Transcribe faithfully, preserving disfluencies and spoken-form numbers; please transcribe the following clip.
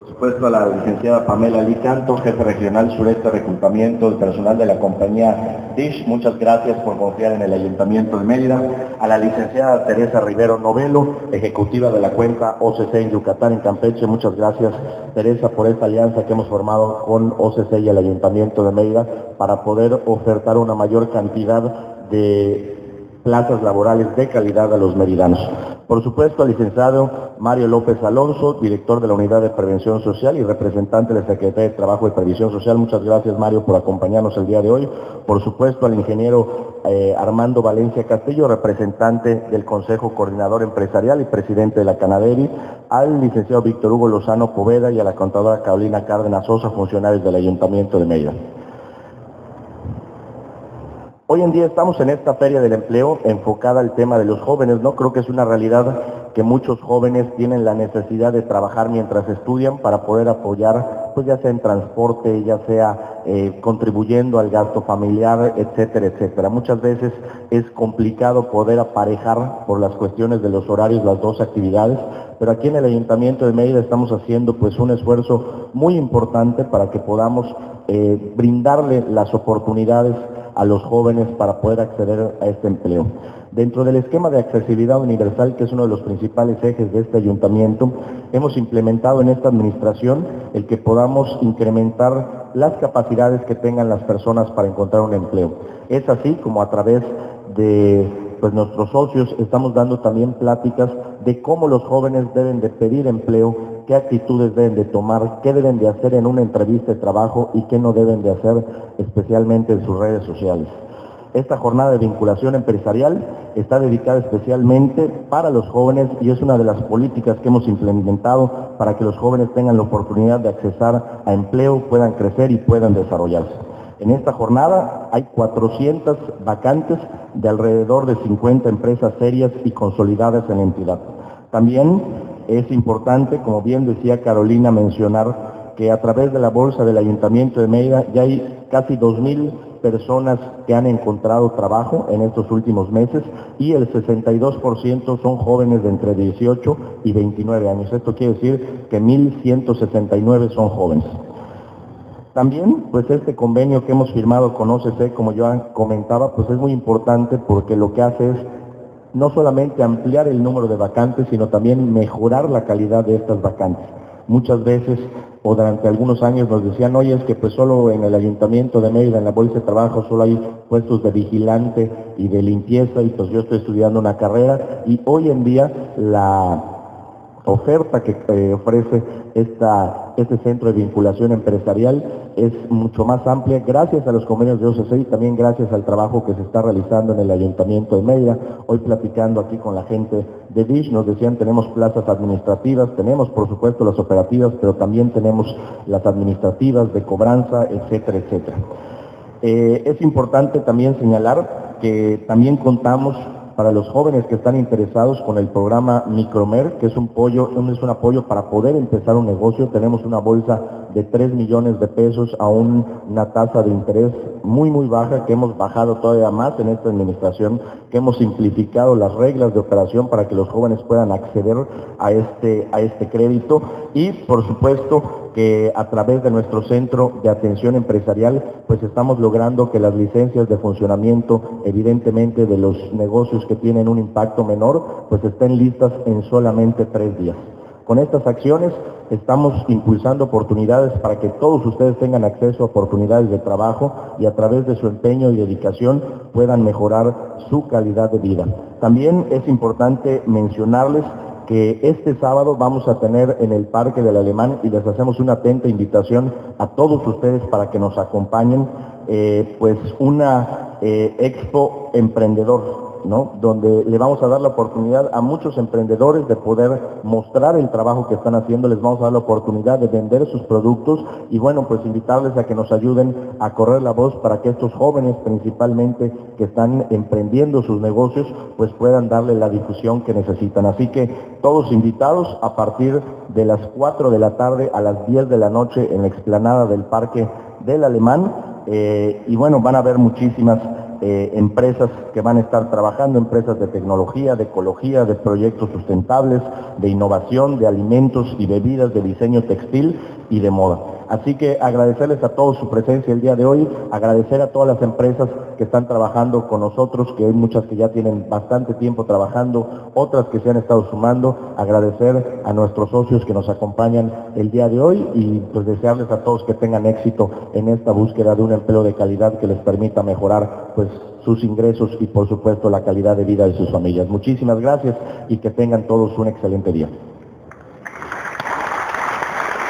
Por supuesto, a la licenciada Pamela Licanto, jefe regional sureste de reclutamiento del personal de la compañía Dish, muchas gracias por confiar en el Ayuntamiento de Mérida. A la licenciada Teresa Rivero Novelo, ejecutiva de la cuenca O C C en Yucatán, en Campeche, muchas gracias, Teresa, por esta alianza que hemos formado con O C C y el Ayuntamiento de Mérida para poder ofertar una mayor cantidad de plazas laborales de calidad a los meridanos. Por supuesto, al licenciado Mario López Alonso, director de la Unidad de Prevención Social y representante de la Secretaría de Trabajo y Previsión Social. Muchas gracias, Mario, por acompañarnos el día de hoy. Por supuesto, al ingeniero eh, Armando Valencia Castillo, representante del Consejo Coordinador Empresarial y presidente de la Canaderi, al licenciado Víctor Hugo Lozano Poveda y a la contadora Carolina Cárdenas Sosa, funcionarios del Ayuntamiento de Mérida. Hoy en día estamos en esta Feria del Empleo enfocada al tema de los jóvenes, ¿no? Creo que es una realidad que muchos jóvenes tienen la necesidad de trabajar mientras estudian para poder apoyar, pues ya sea en transporte, ya sea eh, contribuyendo al gasto familiar, etcétera, etcétera. Muchas veces es complicado poder aparejar por las cuestiones de los horarios las dos actividades, pero aquí en el Ayuntamiento de Mérida estamos haciendo pues un esfuerzo muy importante para que podamos eh, brindarle las oportunidades a los jóvenes para poder acceder a este empleo. Dentro del esquema de accesibilidad universal, que es uno de los principales ejes de este ayuntamiento, hemos implementado en esta administración el que podamos incrementar las capacidades que tengan las personas para encontrar un empleo. Es así como a través de pues, nuestros socios estamos dando también pláticas de cómo los jóvenes deben de pedir empleo, qué actitudes deben de tomar, qué deben de hacer en una entrevista de trabajo y qué no deben de hacer, especialmente en sus redes sociales. Esta jornada de vinculación empresarial está dedicada especialmente para los jóvenes y es una de las políticas que hemos implementado para que los jóvenes tengan la oportunidad de accesar a empleo, puedan crecer y puedan desarrollarse. En esta jornada hay cuatrocientas vacantes de alrededor de cincuenta empresas serias y consolidadas en la entidad. También es importante, como bien decía Carolina, mencionar que a través de la bolsa del Ayuntamiento de Mérida ya hay casi dos mil personas que han encontrado trabajo en estos últimos meses y el sesenta y dos por ciento son jóvenes de entre dieciocho y veintinueve años. Esto quiere decir que mil ciento sesenta y nueve son jóvenes. También, pues este convenio que hemos firmado con O C C, como yo comentaba, pues es muy importante porque lo que hace es no solamente ampliar el número de vacantes, sino también mejorar la calidad de estas vacantes. Muchas veces, o durante algunos años nos decían, oye, es que pues solo en el Ayuntamiento de Mérida, en la Bolsa de Trabajo, solo hay puestos de vigilante y de limpieza, y pues yo estoy estudiando una carrera, y hoy en día la oferta que eh, ofrece esta, este centro de vinculación empresarial es mucho más amplia gracias a los convenios de O C C y también gracias al trabajo que se está realizando en el Ayuntamiento de Mérida. Hoy platicando aquí con la gente de Dish nos decían tenemos plazas administrativas, tenemos por supuesto las operativas, pero también tenemos las administrativas de cobranza, etcétera, etcétera. Eh, es importante también señalar que también contamos para los jóvenes que están interesados con el programa Micromer, que es un, pollo, es un apoyo para poder empezar un negocio. Tenemos una bolsa de tres millones de pesos a un, una tasa de interés muy, muy baja, que hemos bajado todavía más en esta administración, que hemos simplificado las reglas de operación para que los jóvenes puedan acceder a este, a este crédito y, por supuesto, que a través de nuestro centro de atención empresarial, pues estamos logrando que las licencias de funcionamiento, evidentemente de los negocios que tienen un impacto menor, pues estén listas en solamente tres días. Con estas acciones estamos impulsando oportunidades para que todos ustedes tengan acceso a oportunidades de trabajo y a través de su empeño y dedicación puedan mejorar su calidad de vida. También es importante mencionarles que este sábado vamos a tener en el Parque del Alemán y les hacemos una atenta invitación a todos ustedes para que nos acompañen, eh, pues una eh, expo emprendedor, ¿no? Donde le vamos a dar la oportunidad a muchos emprendedores de poder mostrar el trabajo que están haciendo, les vamos a dar la oportunidad de vender sus productos y bueno, pues invitarles a que nos ayuden a correr la voz para que estos jóvenes principalmente que están emprendiendo sus negocios, pues puedan darle la difusión que necesitan. Así que todos invitados a partir de las cuatro de la tarde a las diez de la noche en la explanada del Parque del Alemán, eh, y bueno, van a haber muchísimas eh, empresas que van a estar trabajando, empresas de tecnología, de ecología, de proyectos sustentables, de innovación, de alimentos y bebidas, de diseño textil y de moda. Así que agradecerles a todos su presencia el día de hoy, agradecer a todas las empresas que están trabajando con nosotros, que hay muchas que ya tienen bastante tiempo trabajando, otras que se han estado sumando, agradecer a nuestros socios que nos acompañan el día de hoy y pues desearles a todos que tengan éxito en esta búsqueda de un empleo de calidad que les permita mejorar pues sus ingresos y por supuesto la calidad de vida de sus familias. Muchísimas gracias y que tengan todos un excelente día.